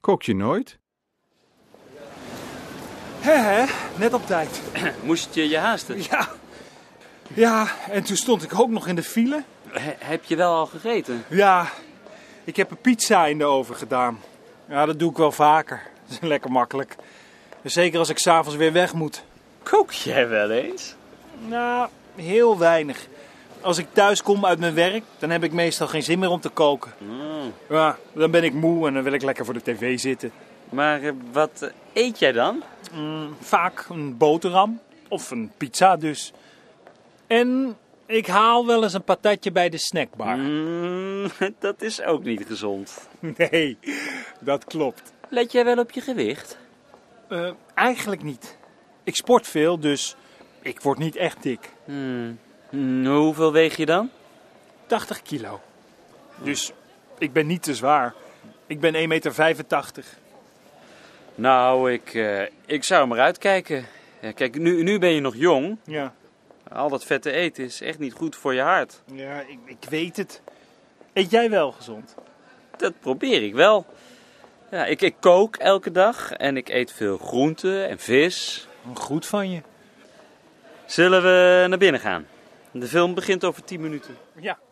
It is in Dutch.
Kook je nooit? Hè, net op tijd. Moest je je haasten? Ja, en toen stond ik ook nog in de file. Heb je wel al gegeten? Ja, ik heb een pizza in de oven gedaan. Ja, dat doe ik wel vaker. Dat is lekker makkelijk. Zeker als ik 's avonds weer weg moet. Kook jij wel eens? Nou, heel weinig. Als ik thuis kom uit mijn werk, dan heb ik meestal geen zin meer om te koken. Ja, dan ben ik moe en dan wil ik lekker voor de tv zitten. Maar wat eet jij dan? Vaak een boterham of een pizza dus. En ik haal wel eens een patatje bij de snackbar. Dat is ook niet gezond. Nee, dat klopt. Let jij wel op je gewicht? Eigenlijk niet. Ik sport veel, dus ik word niet echt dik. Hoeveel weeg je dan? 80 kilo. Dus ik ben niet te zwaar. Ik ben 1,85 meter. Nou, ik zou maar uitkijken. Ja, kijk, nu ben je nog jong. Ja, Al dat vette eten is echt niet goed voor je hart. ja ik weet het. Eet jij wel gezond? Dat probeer ik wel. Ja, ik kook elke dag en ik eet veel groenten en vis. Goed van je. Zullen we naar binnen gaan? De film begint over 10 minuten. Ja.